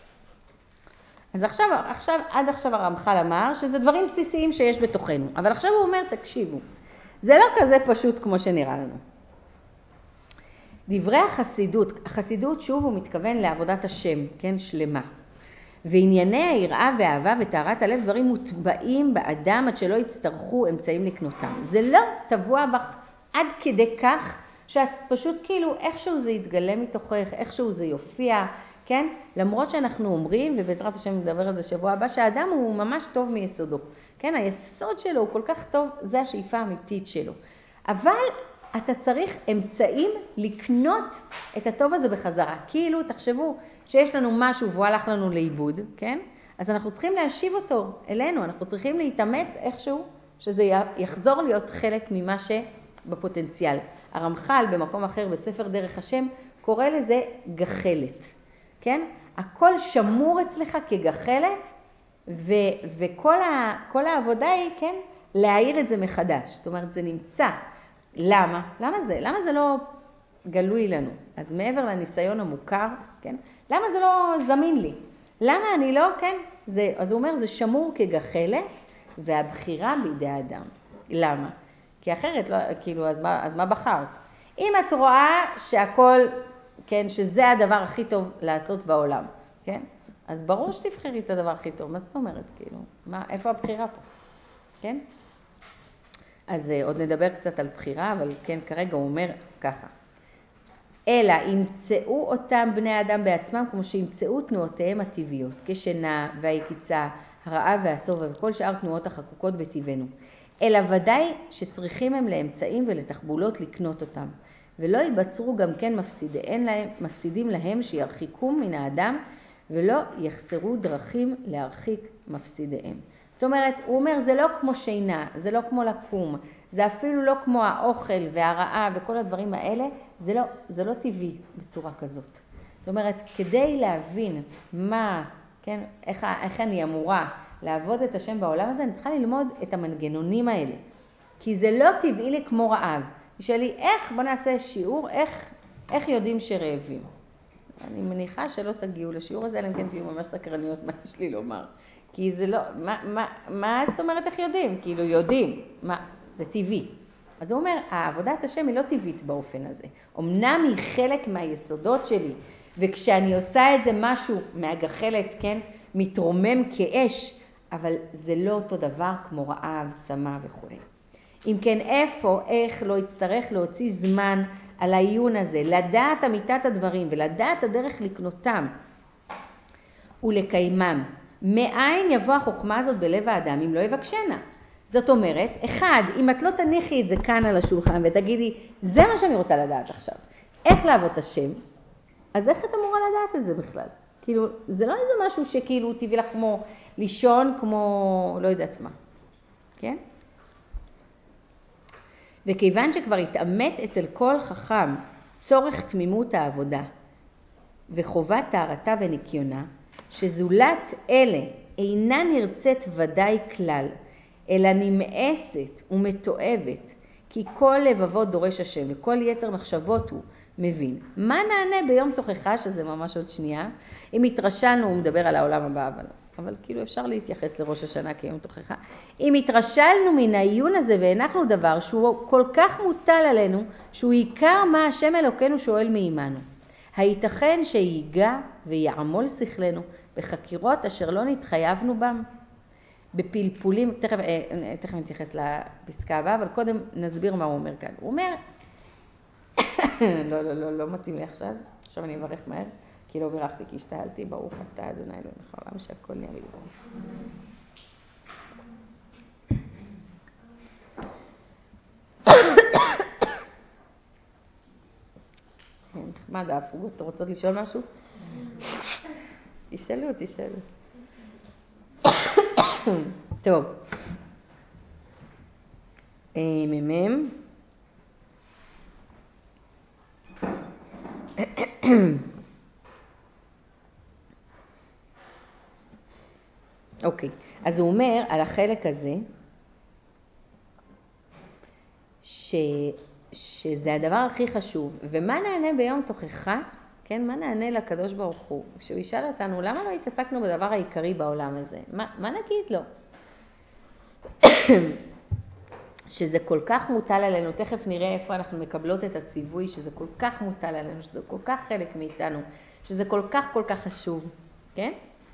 אז עד עכשיו הרמח"ל אמר שזה דברים בסיסיים שיש בתוכנו, אבל עכשיו הוא אומר, תקשיבו, זה לא כזה פשוט כמו שנראה לנו. דברי החסידות שוב הוא מתכוון לעבודת השם, כן, שלמה. וענייני היראה והאהבה וטהרת הלב, דברים מוטבעים באדם עד שלא יצטרכו אמצעים לקנותם. זה לא טבוע בך עד כדי כך שאת פשוט כאילו איכשהו זה יתגלה מתוכך, איכשהו זה יופיע, כן? למרות שאנחנו אומרים, ובעזרת השם נדבר על זה שבוע הבא, שהאדם הוא ממש טוב מיסודו. כן, היסוד שלו הוא כל כך טוב, זה השאיפה האמיתית שלו. אבל אתה צריך אמצעים לקנות את הטוב הזה בחזרה. כאילו, תחשבו שיש לנו משהו והוא הלך לנו לאיבוד, כן? אז אנחנו צריכים להשיב אותו אלינו, אנחנו צריכים להתאמץ איכשהו שזה יחזור להיות חלק ממה שבפוטנציאל. הרמח"ל במקום אחר בספר דרך השם קורא לזה גחלת. כן? הכל שמור אצלך כגחלת, וכל העבודה היא, כן? להעיר את זה מחדש. זאת אומרת, זה נמצא. למה? למה זה לא גלוי לנו? אז מעבר לניסיון המוכר, כן? למה זה לא זמין לי? למה אני לא, כן? אז הוא אומר, זה שמור כגחלת, והבחירה בידי האדם. למה? כי אחרת, לא, כאילו, אז מה בחרת? אם את רואה שהכל, כן, שזה הדבר הכי טוב לעשות בעולם, כן? אז ברור שתבחרי את הדבר הכי טוב. מה זאת אומרת? כאילו, איפה הבחירה פה? כן? אז עוד נדבר קצת על בחירה, אבל כן, כרגע הוא אומר ככה. אלא ימצאו אותם בני האדם בעצמם כמו שימצאו תנועותיהם הטבעיות, כשינה והיקיצה, הרעה והסובה וכל שאר תנועות החקוקות בטבענו. אלא ודאי שצריכים הם לאמצעים ולתחבולות לקנות אותם, ולא ייבצרו גם כן מפסידים להם שירחיקום מן האדם, ולא יחסרו דרכים להרחיק מפסידיהם. זאת אומרת, הוא אומר, זה לא כמו שינה, זה לא כמו לקום, זה אפילו לא כמו האוכל והרעה וכל הדברים האלה, זה לא טבעי בצורה כזאת. זאת אומרת, כדי להבין כן, איך אני אמורה לעבוד את השם בעולם הזה, אני צריכה ללמוד את המנגנונים האלה. כי זה לא טבעי לי כמו רעב. יש לי, בוא נעשה שיעור, איך יודעים שרעבים. אני מניחה שלא תגיעו לשיעור הזה, אלא כן תהיו ממש סקרניות מה יש לי לומר. כי זה לא, מה זאת אומרת איך יודעים? כאילו יודעים, זה טבעי. אז הוא אומר, העבודת השם היא לא טבעית באופן הזה. אמנם היא חלק מהיסודות שלי, וכשאני עושה את זה משהו מהגחלת, כן, מתרומם כאש, אבל זה לא אותו דבר כמו רעב, צמא וכו'. אם כן, איך לא יצטרך להוציא זמן על העיון הזה, לדעת אמיתת הדברים ולדעת הדרך לקנותם ולקיימם. מאין יבוא החוכמה הזאת בלב האדם אם לא יבקשנה? זאת אומרת, אחד, אם את לא תניחי את זה כאן על השולחן ותגידי, זה מה שאני רוצה לדעת עכשיו, איך לעבוד את השם, אז איך את אמורה לדעת את זה בכלל? כאילו, זה לא איזה משהו שכאילו תביא לך כמו לישון, כמו לא יודעת מה, כן? וכיוון שכבר התאמת אצל כל חכם צורך תמימות העבודה וחובת טהרתה וניקיונה, שזולת אלה אינה נרצית ודאי כלל, אלא נמאסת ומתועבת, כי כל לבבות דורש השם וכל יצר מחשבות הוא מבין. מה נענה ביום תוכחה, שזה ממש עוד שנייה, אם התרשלנו, הוא מדבר על העולם הבא, אבל כאילו אפשר להתייחס לראש השנה כיום תוכחה. אם התרשלנו מן העיון הזה והנחנו דבר שהוא כל כך מוטל עלינו, שהוא עיקר מה השם אלוקינו שואל מעימנו. הייתכן שיגע ויעמול שכלנו בחקירות אשר לא נתחייבנו בם? בפלפולים, תכף נתייחס לפסקה הבאה, אבל קודם נסביר מה הוא אומר כאן. הוא אומר, לא מתאים לי עכשיו אני אברך מהר, כי לא ברכתי כי השתעלתי, ברוך אתה אדוני אלוהינו מלך העולם שהכל נהיה בדברו. נחמד, ההפוגות, אתם רוצות לשאול משהו? תשאלו. טוב. ממם. אוקיי, אז הוא אומר על החלק הזה, שזה הדבר הכי חשוב. ומה נענה ביום תוכחה? כן, מה נענה לקדוש ברוך הוא? כשהוא ישאל אותנו, למה לא התעסקנו בדבר העיקרי בעולם הזה? מה נגיד לו? שזה כל כך מוטל עלינו, תכף נראה איפה אנחנו מקבלות את הציווי, שזה כל כך מוטל עלינו, שזה כל כך חלק מאיתנו, שזה כל כך חשוב, כן?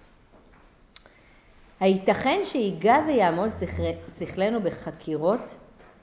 הייתכן שיגע ויעמול שכלנו בחקירות,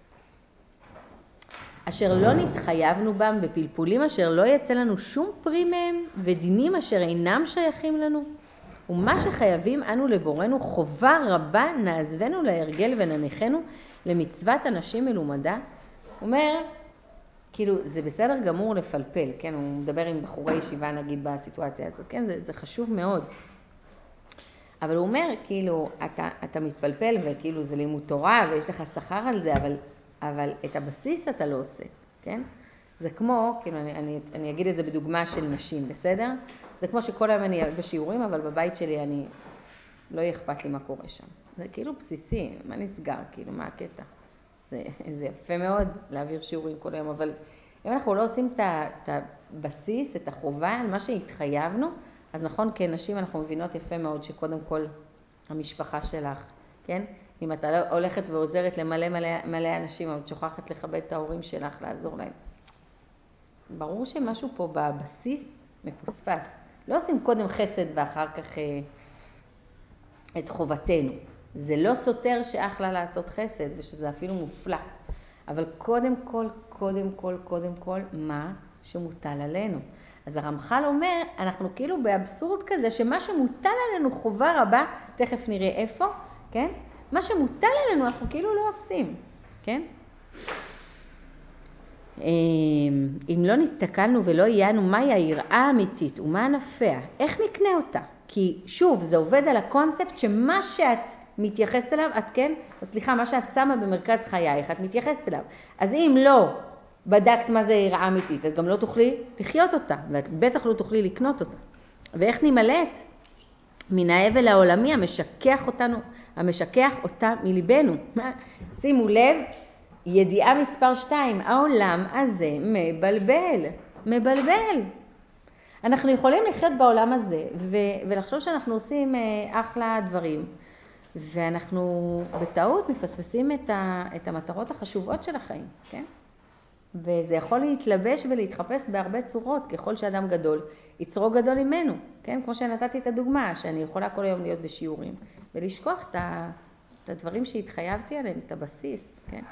אשר לא נתחייבנו בם, בפלפולים אשר לא יצא לנו שום פרי מהם, ודינים אשר אינם שייכים לנו. ומה שחייבים אנו לבורנו חובה רבה נעזבנו להרגל ונניחנו למצוות אנשים מלומדה. הוא אומר, כאילו זה בסדר גמור לפלפל, כן? הוא מדבר עם בחורי ישיבה נגיד בסיטואציה הזאת, כן? זה חשוב מאוד. אבל הוא אומר, כאילו, אתה מתפלפל וכאילו זה לימוד תורה ויש לך שכר על זה, אבל את הבסיס אתה לא עושה, כן? זה כמו, כאילו אני אגיד את זה בדוגמה של נשים, בסדר? זה כמו שכל היום אני בשיעורים, אבל בבית שלי לא יהיה אכפת לי מה קורה שם. זה כאילו בסיסי, מה נסגר, כאילו, מה הקטע? זה יפה מאוד להעביר שיעורים כל היום, אבל אם אנחנו לא עושים את הבסיס, את החובה, מה שהתחייבנו, אז נכון, כנשים אנחנו מבינות יפה מאוד שקודם כל המשפחה שלך, כן? אם אתה הולכת ועוזרת למלא מלא אנשים, אבל שוכחת לכבד את ההורים שלך, לעזור להם. ברור שמשהו פה בבסיס מפוספס. לא עושים קודם חסד ואחר כך את חובתנו. זה לא סותר שאחלה לעשות חסד ושזה אפילו מופלא. אבל קודם כל, מה שמוטל עלינו. אז הרמח"ל אומר, אנחנו כאילו באבסורד כזה, שמה שמוטל עלינו חובה רבה, תכף נראה איפה, כן? מה שמוטל עלינו אנחנו כאילו לא עושים, כן? אם לא נסתכלנו ולא עיינו מהי היראה האמיתית ומה הנפע, איך נקנה אותה? כי שוב, זה עובד על הקונספט שמה שאת מתייחסת אליו, את כן, סליחה, מה שאת שמה במרכז חייך, את מתייחסת אליו. אז אם לא בדקת מה זה היראה אמיתית, את גם לא תוכלי לחיות אותה, ואת בטח לא תוכלי לקנות אותה. ואיך נמלאת? מן האבל העולמי המשכח אותה מליבנו. שימו לב, ידיעה מספר 2, העולם הזה מבלבל. אנחנו יכולים לחיות בעולם הזה ולחשוב שאנחנו עושים אחלה דברים, ואנחנו בטעות מפספסים את המטרות החשובות של החיים, כן? וזה יכול להתלבש ולהתחפש בהרבה צורות, ככל שאדם גדול, יצרו גדול ממנו, כן? כמו שנתתי את הדוגמה, שאני יכולה כל היום להיות בשיעורים, ולשכוח את הדברים שהתחייבתי עליהם, את הבסיס, כן?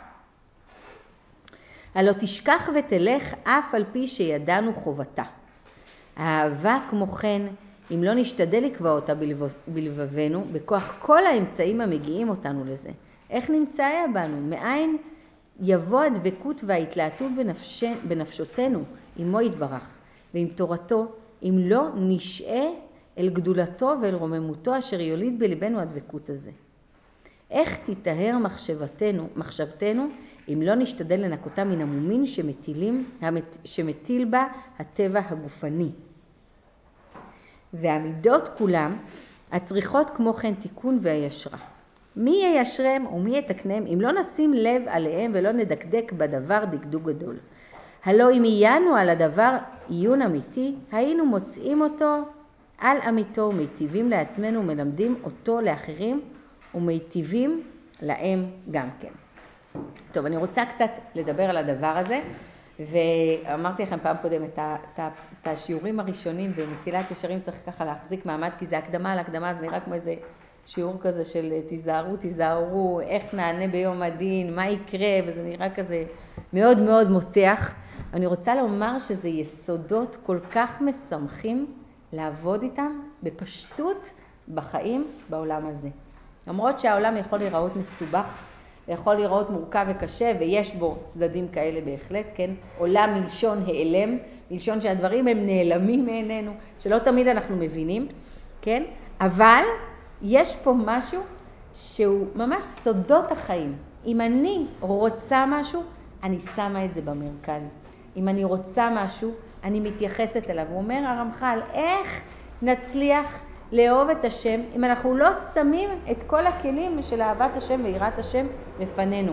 הלא תשכח ותלך אף על פי שידענו חובתה. האהבה כמו כן, אם לא נשתדל לקבוע אותה בלבבנו, בכוח כל האמצעים המגיעים אותנו לזה. איך נמצא היה בנו? מאין יבוא הדבקות וההתלהטות בנפשותנו, עמו יתברך, ועם תורתו, אם לא נשעה אל גדולתו ואל רוממותו אשר יוליד בלבנו הדבקות הזה. איך תיטהר מחשבתנו, אם לא נשתדל לנקותה מן המומין שמטיל בה הטבע הגופני. והמידות כולם הצריכות כמו כן תיקון והישרה. מי יישרם ומי יתקנם אם לא נשים לב עליהם ולא נדקדק בדבר דקדוק גדול. הלא אם עיינו על הדבר עיון אמיתי, היינו מוצאים אותו על אמיתו ומיטיבים לעצמנו ומלמדים אותו לאחרים ומיטיבים להם גם כן. טוב, אני רוצה קצת לדבר על הדבר הזה, ואמרתי לכם פעם קודם את השיעורים הראשונים במסילת ישרים צריך ככה להחזיק מעמד, כי זה הקדמה על הקדמה, זה נראה כמו איזה שיעור כזה של תיזהרו, איך נענה ביום הדין, מה יקרה, וזה נראה כזה מאוד מאוד מותח. אני רוצה לומר שזה יסודות כל כך משמחים לעבוד איתם בפשטות בחיים בעולם הזה. למרות שהעולם יכול להיראות מסובך, יכול לראות מורכב וקשה, ויש בו צדדים כאלה בהחלט, כן? עולם מלשון העלם, מלשון שהדברים הם נעלמים מעינינו, שלא תמיד אנחנו מבינים, כן? אבל יש פה משהו שהוא ממש סודות החיים. אם אני רוצה משהו, אני שמה את זה במרכז. אם אני רוצה משהו, אני מתייחסת אליו. הוא אומר הרמח"ל, איך נצליח לאהוב את השם, אם אנחנו לא שמים את כל הכלים של אהבת השם ויראת השם לפנינו.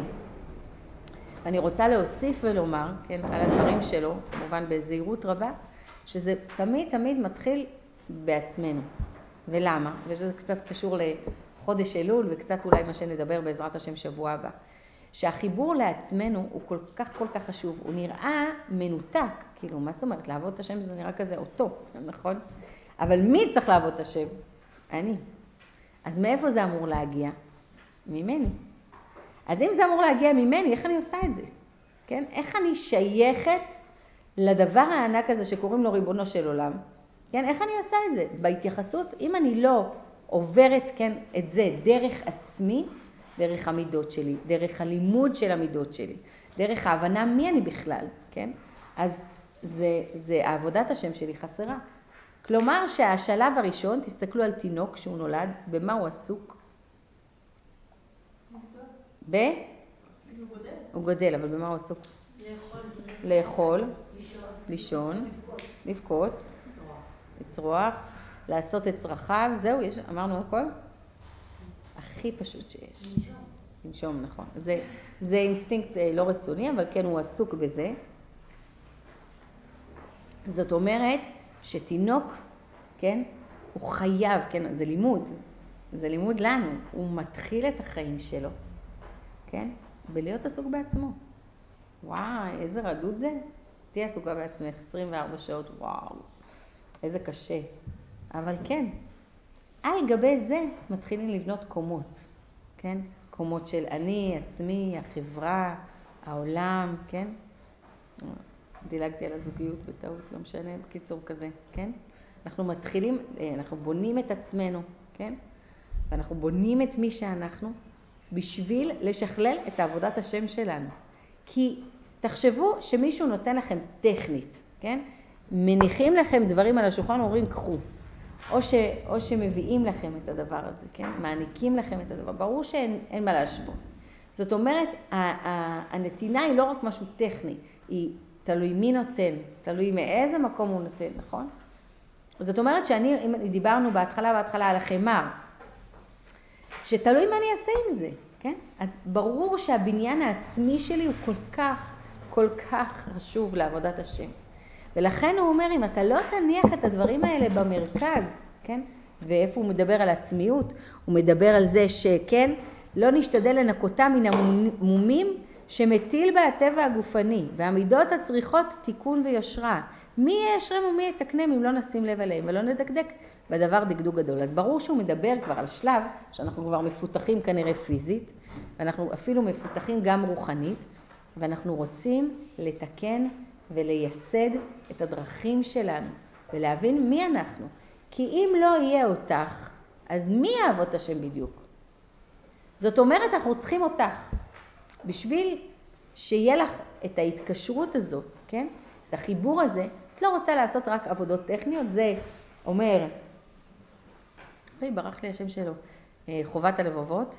אני רוצה להוסיף ולומר, כן, על הדברים שלו, כמובן בזהירות רבה, שזה תמיד מתחיל בעצמנו. ולמה? וזה קצת קשור לחודש אלול, וקצת אולי מה שנדבר בעזרת השם שבוע הבא. שהחיבור לעצמנו הוא כל כך חשוב, הוא נראה מנותק, כאילו מה זאת אומרת? לעבוד את השם זה נראה כזה אותו, נכון? אבל מי צריך לעבוד את השם? אני. אז מאיפה זה אמור להגיע? ממני. אז אם זה אמור להגיע ממני, איך אני עושה את זה? כן? איך אני שייכת לדבר הענק הזה שקוראים לו ריבונו של עולם? כן? איך אני עושה את זה? בהתייחסות, אם אני לא עוברת, כן, את זה דרך עצמי, דרך המידות שלי, דרך הלימוד של המידות שלי, דרך ההבנה מי אני בכלל, כן? אז זה עבודת השם שלי חסרה. כלומר שהשלב הראשון, תסתכלו על תינוק שהוא נולד, במה הוא עסוק? הוא גודל, אבל במה הוא עסוק? לאכול, לישון, לבכות, לצרוח, לעשות את צרכיו, זהו, אמרנו הכל? הכי פשוט שיש. לנשום, נכון. זה אינסטינקט לא רצוני, אבל כן הוא עסוק בזה. זאת אומרת שתינוק, כן, הוא חייב, כן, זה לימוד לנו, הוא מתחיל את החיים שלו, כן, בלהיות עסוק בעצמו. וואי, איזה רדוד זה. תהיה עסוקה בעצמך 24 שעות, וואו, איזה קשה. אבל כן, על גבי זה מתחילים לבנות קומות, כן? קומות של אני, עצמי, החברה, העולם, כן? דילגתי על הזוגיות בטעות, לא משנה, בקיצור כזה, כן? אנחנו מתחילים, אנחנו בונים את עצמנו, כן? ואנחנו בונים את מי שאנחנו בשביל לשכלל את עבודת השם שלנו. כי תחשבו שמישהו נותן לכם טכנית, כן? מניחים לכם דברים על השולחן, אומרים קחו. או שמביאים לכם את הדבר הזה, כן? מעניקים לכם את הדבר. ברור שאין מה להשוות. זאת אומרת, הנתינה היא לא רק משהו טכני, היא תלוי מי נותן, תלוי מאיזה מקום הוא נותן, נכון? זאת אומרת אם דיברנו בהתחלה על החמר, שתלוי מה אני אעשה עם זה, כן? אז ברור שהבניין העצמי שלי הוא כל כך חשוב לעבודת השם. ולכן הוא אומר, אם אתה לא תניח את הדברים האלה במרכז, כן? ואיפה הוא מדבר על עצמיות? הוא מדבר על זה שכן, לא נשתדל לנקותה מן המומים שמטיל בה הטבע הגופני, והמידות הצריכות תיקון ויושרה. מי ישרם ומי יתקנם אם לא נשים לב עליהם ולא נדקדק בדבר דקדוק גדול. אז ברור שהוא מדבר כבר על שלב שאנחנו כבר מפותחים כנראה פיזית, ואנחנו אפילו מפותחים גם רוחנית, ואנחנו רוצים לתקן ולייסד את הדרכים שלנו ולהבין מי אנחנו. כי אם לא יהיה אותך, אז מי יעבוד את השם בדיוק? זאת אומרת, אנחנו צריכים אותך. בשביל שיהיה לך את ההתקשרות הזאת, כן? את החיבור הזה, את לא רוצה לעשות רק עבודות טכניות, זה אומר, ברח לי השם שלו, חובת הלבבות,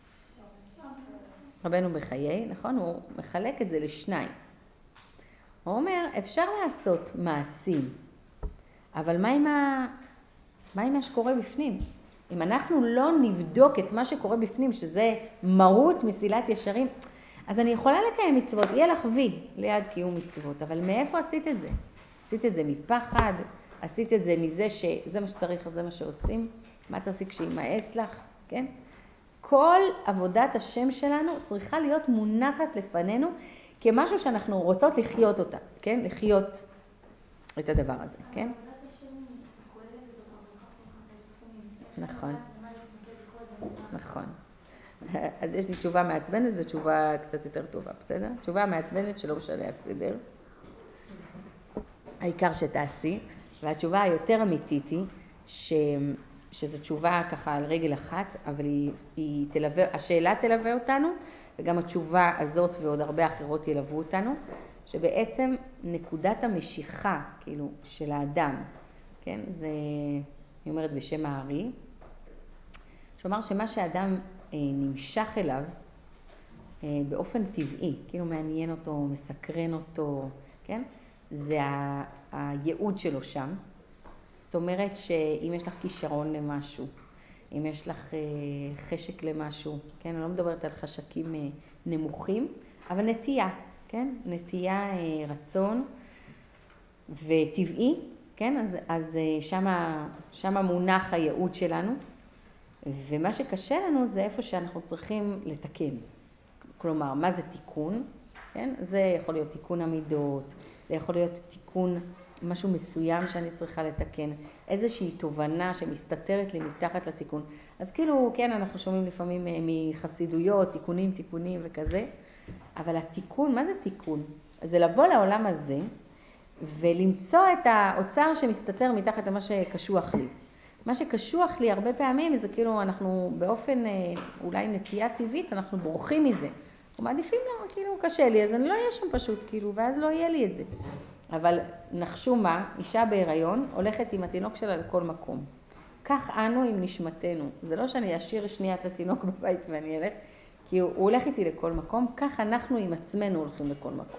רבנו בחיי, נכון? הוא מחלק את זה לשניים. הוא אומר, אפשר לעשות מעשים, אבל מה עם מה שקורה בפנים? אם אנחנו לא נבדוק את מה שקורה בפנים, שזה מהות מסילת ישרים, אז אני יכולה לקיים מצוות, יהיה לך וי ליד קיום מצוות, אבל מאיפה עשית את זה? עשית את זה מפחד? עשית את זה מזה שזה מה שצריך, זה מה שעושים? מה תעשי כשימאס לך? כן? כל עבודת השם שלנו צריכה להיות מונחת לפנינו כמשהו שאנחנו רוצות לחיות אותה, כן? לחיות את הדבר הזה, כן? נכון. נכון. אז יש לי תשובה מעצבנת ותשובה קצת יותר טובה, בסדר? תשובה מעצבנת שלא משנה הסדר. העיקר שתעשי, והתשובה היותר אמיתית היא שזו תשובה ככה על רגל אחת, אבל השאלה תלווה אותנו, וגם התשובה הזאת ועוד הרבה אחרות ילוו אותנו, שבעצם נקודת המשיכה, כאילו, של האדם, כן? זה, אני אומרת בשם הארי, שאומר שמה שהאדם נמשך אליו באופן טבעי, כאילו מעניין אותו, מסקרן אותו, כן? זה הייעוד שלו שם. זאת אומרת שאם יש לך כישרון למשהו, אם יש לך חשק למשהו, כן? אני לא מדברת על חשקים נמוכים, אבל נטייה, כן? נטייה, רצון וטבעי, כן? אז שמה מונח הייעוד שלנו, ומה שקשה לנו זה איפה שאנחנו צריכים לתקן. כלומר, מה זה תיקון? כן? זה יכול להיות תיקון המידות, זה יכול להיות תיקון משהו מסוים שאני צריכה לתקן, איזושהי תובנה שמסתתרת לי מתחת לתיקון. אז כאילו, כן, אנחנו שומעים לפעמים מחסידויות, תיקונים וכזה, אבל התיקון, מה זה תיקון? זה לבוא לעולם הזה ולמצוא את האוצר שמסתתר מתחת למה שקשוח לי. מה שקשוח לי הרבה פעמים זה כאילו אנחנו באופן אולי נטייה טבעית, אנחנו בורחים מזה. אנחנו מעדיפים לו, כאילו קשה לי, אז אני לא אהיה שם פשוט, כאילו, ואז לא יהיה לי את זה. אבל נחשו מה, אישה בהיריון הולכת עם התינוק שלה לכל מקום. כך אנו עם נשמתנו. זה לא שאני אשאיר שנייה את התינוק בבית ואני אלך, כי הוא הולך איתי לכל מקום, כך אנחנו עם עצמנו הולכים לכל מקום.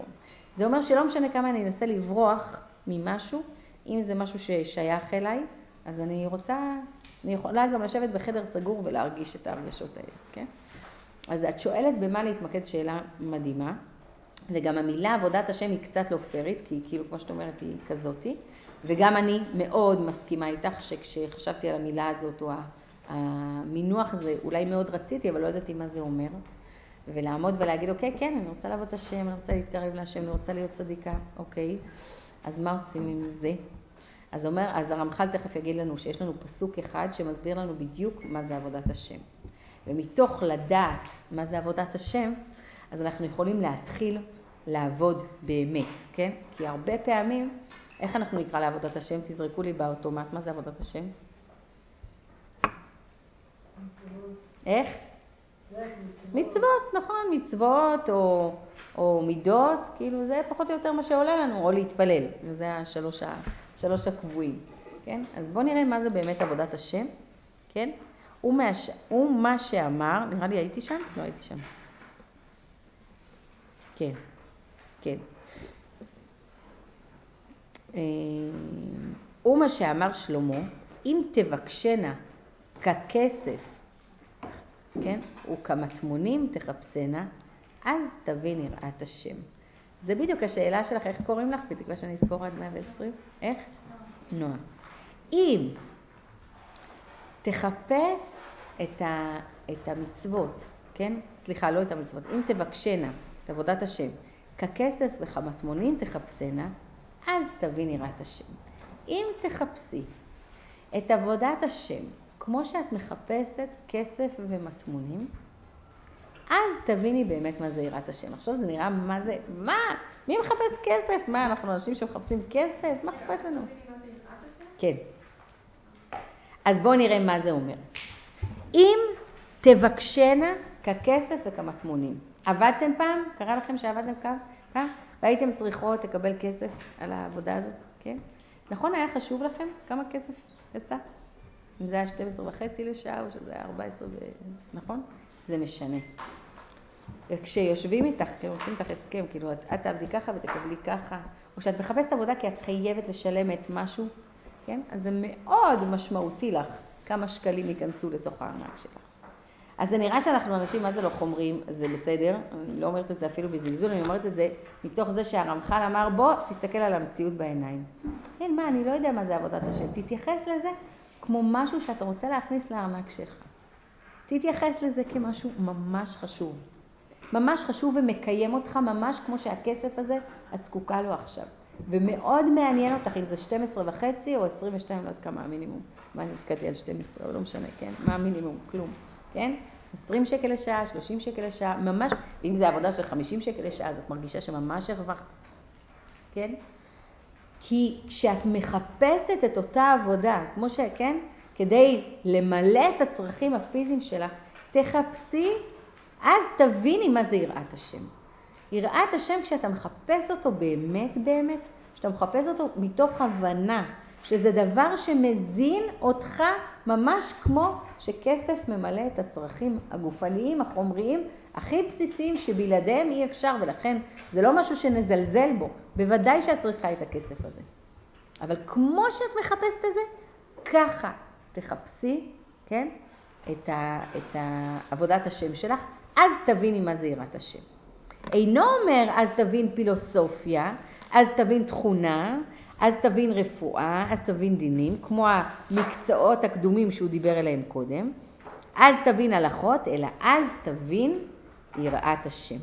זה אומר שלא משנה כמה אני אנסה לברוח ממשהו, אם זה משהו ששייך אליי, אז אני יכולה גם לשבת בחדר סגור ולהרגיש את ההרגשות האלה, כן? אז את שואלת במה להתמקד, שאלה מדהימה, וגם המילה עבודת השם היא קצת לא פרית, כי כאילו כמו שאת אומרת היא כזאתי, וגם אני מאוד מסכימה איתך שכשחשבתי על המילה הזאת או המינוח הזה, אולי מאוד רציתי, אבל לא ידעתי מה זה אומר, ולעמוד ולהגיד, אוקיי, כן, אני רוצה לעבוד את השם, אני רוצה להתקרב להשם, אני רוצה להיות צדיקה, אוקיי, אז מה עושים עם זה? אז הרמח"ל תכף יגיד לנו שיש לנו פסוק אחד שמסביר לנו בדיוק מה זה עבודת השם. ומתוך לדעת מה זה עבודת השם, אז אנחנו יכולים להתחיל לעבוד באמת, כן? כי הרבה פעמים, איך אנחנו נקרא לעבודת השם? תזרקו לי באוטומט, מה זה עבודת השם? איך? מצוות, נכון, מצוות או מידות, כאילו זה פחות או יותר מה שעולה לנו, או להתפלל, זה השלוש הקבועים, כן? אז בואו נראה מה זה באמת עבודת השם, כן? הוא מה שאמר, נראה לי הייתי שם? לא הייתי שם. כן, כן. הוא מה שאמר שלמה, אם תבקשנה ככסף, כן? וכמטמונים תחפשנה, אז תבין יראת השם. זה בדיוק השאלה שלך, איך קוראים לך? בתקווה שאני אזכור עד 120. איך? נועה. אם תחפש את המצוות, כן? סליחה, לא את המצוות. אם תבקשנה את עבודת השם, ככסף וכמטמונים תחפשנה, אז תבין יראת השם. אם תחפשי את עבודת השם, כמו שאת מחפשת כסף ומטמונים, אז תביני באמת מה זה יראת השם. עכשיו זה נראה מה זה, מה? מי מחפש כסף? מה, אנחנו אנשים שמחפשים כסף? מה אכפת לנו? כן. אז בואו נראה מה זה אומר. אם תבקשנה ככסף וכמטמונים. עבדתם פעם? קרה לכם שעבדתם פעם? והייתם צריכות לקבל כסף על העבודה הזאת? כן? נכון, היה חשוב לכם? כמה כסף יצא? אם זה היה 12.5 לשעה או שזה היה 14, נכון? זה משנה. וכשיושבים איתך, כאילו עושים איתך הסכם, כאילו את תעבדי ככה ותקבלי ככה, או שאת מחפשת עבודה כי את חייבת לשלם את משהו, כן? אז זה מאוד משמעותי לך כמה שקלים ייכנסו לתוך הארנק שלך. אז זה נראה שאנחנו אנשים, מה זה לא חומרים, זה בסדר, אני לא אומרת את זה אפילו בזלזול, אני אומרת את זה מתוך זה שהרמח"ל אמר, בוא תסתכל על המציאות בעיניים. כן, מה, אני לא יודע מה זה עבודת השם, תתייחס לזה כמו משהו שאתה רוצה להכניס לארנק שלך. תתייחס לזה כמשהו ממש חשוב. ממש חשוב ומקיים אותך ממש כמו שהכסף הזה את זקוקה לו עכשיו. ומאוד מעניין אותך אם זה 12.5 או 22, לא יודעת כמה המינימום. מה אני נתקעתי על 12, או לא משנה, כן? מה המינימום? כלום, כן? 20 שקל לשעה, 30 שקל לשעה, ממש, אם זה עבודה של 50 שקל לשעה, אז את מרגישה שממש הרווחת, כן? כי כשאת מחפשת את אותה עבודה, כמו שכן, כדי למלא את הצרכים הפיזיים שלך, תחפשי, אז תביני מה זה יראת השם. יראת השם כשאתה מחפש אותו באמת באמת, כשאתה מחפש אותו מתוך הבנה, שזה דבר שמזין אותך ממש כמו שכסף ממלא את הצרכים הגופניים, החומריים, הכי בסיסיים שבלעדיהם אי אפשר, ולכן זה לא משהו שנזלזל בו. בוודאי שאת צריכה את הכסף הזה. אבל כמו שאת מחפשת את זה, ככה תחפשי, כן? את עבודת השם שלך, אז תביני מה זה יראת השם. אינו אומר, אז תבין פילוסופיה, אז תבין תכונה, אז תבין רפואה, אז תבין דינים, כמו המקצועות הקדומים שהוא דיבר עליהם קודם, אז תבין הלכות, אלא אז תבין יראת השם.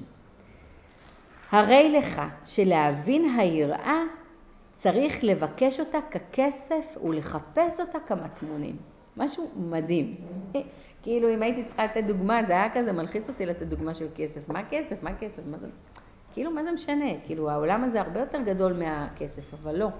הרי לך שלהבין היראה צריך לבקש אותה ככסף ולחפש אותה כמטמונים. משהו מדהים. כאילו אם הייתי צריכה לתת דוגמה, זה היה כזה מלחיץ אותי לתת דוגמה של כסף. מה כסף? מה כסף? מה זה? כאילו מה זה משנה? כאילו העולם הזה הרבה יותר גדול מהכסף, אבל לא.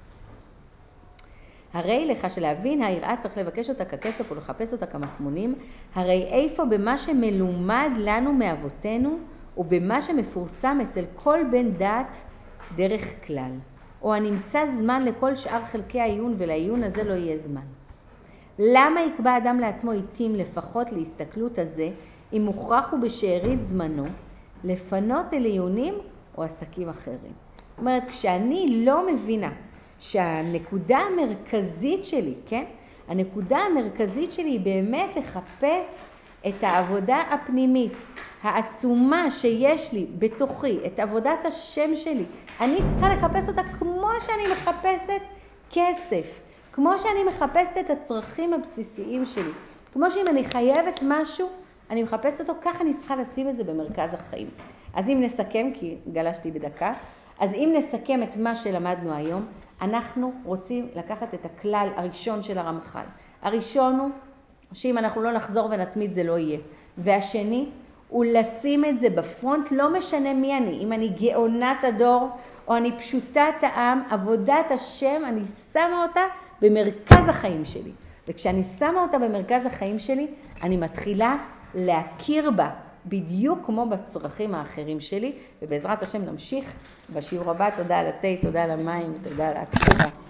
הרי לך שלהבין היראה צריך לבקש אותה ככסף ולחפש אותה כמטמונים, הרי איפה במה שמלומד לנו מאבותינו ובמה שמפורסם אצל כל בן דעת דרך כלל, או הנמצא זמן לכל שאר חלקי העיון, ולעיון הזה לא יהיה זמן. למה יקבע אדם לעצמו עיתים לפחות להסתכלות הזה, אם מוכרח הוא בשארית זמנו, לפנות אל עיונים או עסקים אחרים. זאת אומרת, כשאני לא מבינה שהנקודה המרכזית שלי, כן? הנקודה המרכזית שלי היא באמת לחפש את העבודה הפנימית, העצומה שיש לי בתוכי, את עבודת השם שלי. אני צריכה לחפש אותה כמו שאני מחפשת כסף, כמו שאני מחפשת את הצרכים הבסיסיים שלי. כמו שאם אני חייבת משהו, אני מחפשת אותו, ככה אני צריכה לשים את זה במרכז החיים. אז אם נסכם, כי גלשתי בדקה, אז אם נסכם את מה שלמדנו היום, אנחנו רוצים לקחת את הכלל הראשון של הרמח"ל. הראשון הוא שאם אנחנו לא נחזור ונתמיד זה לא יהיה. והשני הוא לשים את זה בפרונט, לא משנה מי אני. אם אני גאונת הדור או אני פשוטת העם, עבודת השם, אני שמה אותה במרכז החיים שלי. וכשאני שמה אותה במרכז החיים שלי, אני מתחילה להכיר בה בדיוק כמו בצרכים האחרים שלי, ובעזרת השם נמשיך בשיעור הבא. תודה על התה, תודה על המים, תודה על ההקשבה.